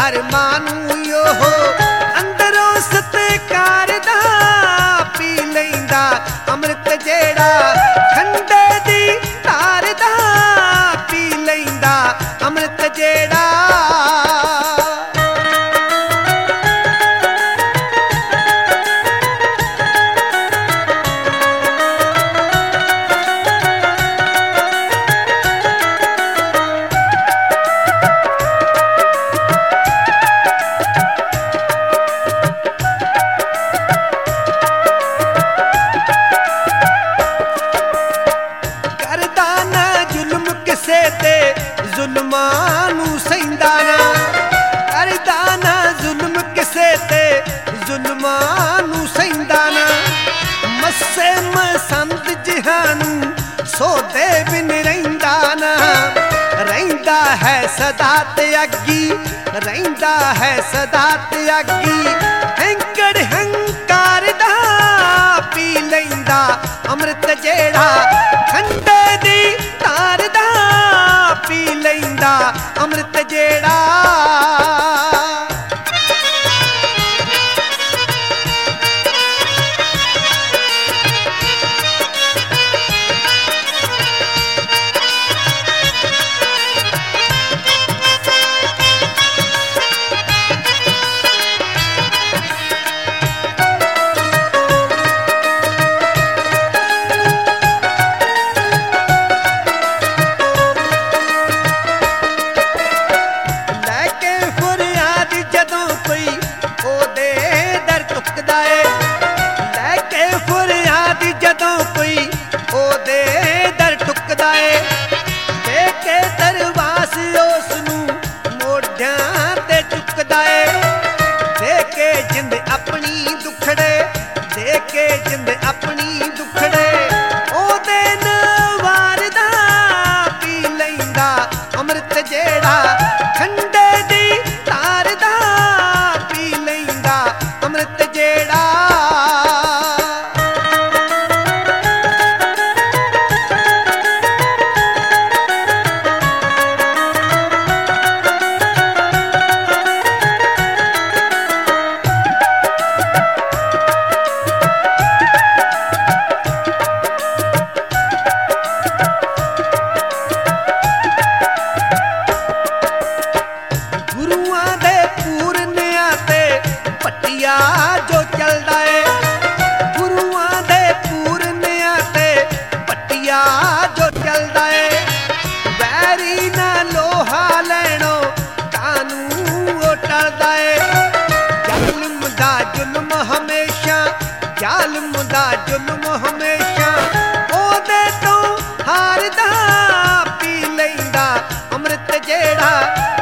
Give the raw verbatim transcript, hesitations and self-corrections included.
ਕਰਮਾਂ ਨੂੰ ਉਹ ਅੰਦਰੋਂ ਸਤਿਕਾਰ ਦਾ ਪੀ ਲੈਂਦਾ ਅੰਮ੍ਰਿਤ ਜਿਹੜਾ ਖੰਡੇ ਦੀ ਧਾਰ ਦਾ ਪੀ ਲੈਂਦਾ ਅੰਮ੍ਰਿਤ ਜਿਹੜਾ ਤੇ ਜ਼ੁਲਮਾਂ ਨੂੰ ਸਹਿੰਦਾ ਨਾ ਕਰਦਾ ਨਾ ਜ਼ੁਲਮ ਕਿਸੇ ਤੇ ਜ਼ੁਲਮਾਂ ਨੂੰ ਸਹਿੰਦਾ ਨਾ ਮੱਸੇ ਮਸੰਦ ਜਹਾਨ ਸੋਦੇ ਬਿਨ ਰਹਿੰਦਾ ਨਾ ਰਹਿੰਦਾ ਹੈ ਸਦਾ ਤਿਆਗੀ ਰਹਿੰਦਾ ਹੈ ਸਦਾ ਤਿਆਗੀ ਹੈਂਕੜ ਹੰਕਾਰ ਦਾ ਪੀ ਲੈਂਦਾ ਅੰਮ੍ਰਿਤ ਜਿਹੜਾ ਖੰਡੇ ਦੀ ਧਾਰ ਦਾ ਪੀ ਲੈਂਦਾ ਅੰਮ੍ਰਿਤ ਜਿਹੜਾ ਲੈ ਕੇ ਫਰਿਆਦ ਜਦੋਂ ਕੋਈ ਉਹਦੇ ਦਰ ਟੁੱਕਦਾ ਏ ਦੇ ਕੇ ਦਰਵਾਸ ਉਸ ਨੂੰ ਮੋਢਿਆਂ ਤੇ ਚੁੱਕਦਾ ਏ ਦੇ ਕੇ ਜਿੰਦ ਆਪਣੀ ਦੁਖੜੇ ਦੇ ਕੇ ਜਿੰਦ ਆਪਣੀ ਦੁਖੜੇ ਉਹਦੇ ਨਵਾਰ ਦਾ ਪੀ ਲੈਂਦਾ ਅੰਮ੍ਰਿਤ ਜਿਹੜਾ ਖੰਡੇ ਦੀ ਧਾਰ ਦਾ ਪੀ ਲੈਂਦਾ ਅੰਮ੍ਰਿਤ ਜਿਹੜਾ ਗੁਰੂਆਂ ਦੇ ਪੂਰਨਿਆਂ ਤੇ ਪੱਟਿਆ ਜੋ ਚੱਲਦਾ ਏ ਗੁਰੂਆਂ ਦੇ ਪੂਰਨਿਆਂ ਤੇ ਪੱਟਿਆ ਜੋ ਚੱਲਦਾ ਏ ਵੈਰੀ ਨਾ ਲੋਹਾ ਲੈਣੋ ਕਾਨੂੰ ਉਹ ਟਲਦਾ ਏ ਜ਼ਾਲਮ ਦਾ ਜ਼ੁਲਮ ਹਮੇਸ਼ਾ ਜ਼ਾਲਮ ਦਾ ਜ਼ੁਲਮ ਹਮੇਸ਼ਾ ਉਹਦੇ ਤੋਂ ਹਾਰਦਾ ਪੀ ਲੈਂਦਾ ਅੰਮ੍ਰਿਤ ਜਿਹੜਾ